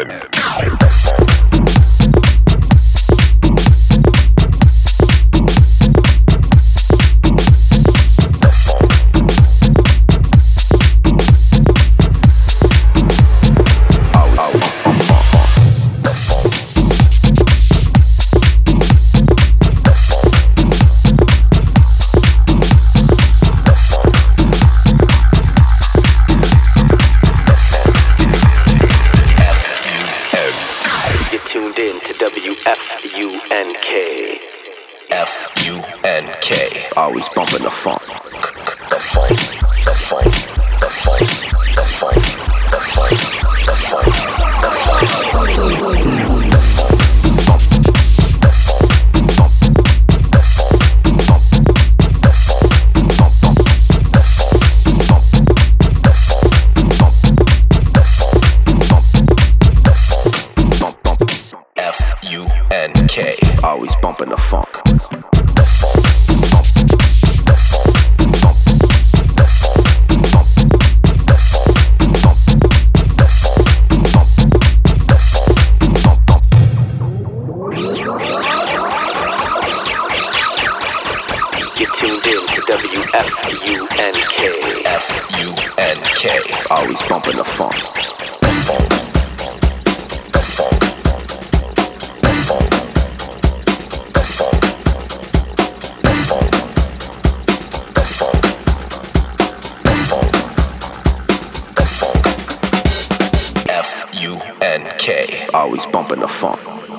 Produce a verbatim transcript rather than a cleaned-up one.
W F U N K. F U N K. Always bumping the funk. The funk. The funk. The funk. The funk. The funk. The funk. The funk. K. Always bumping the funk. The funk. The funk. The funk. The funk. The funk. The funk. You're tuned in to W F U N K. F U N K. Always bumping the funk. The funk. The funk. The funk. F U N K. Always bumping the funk.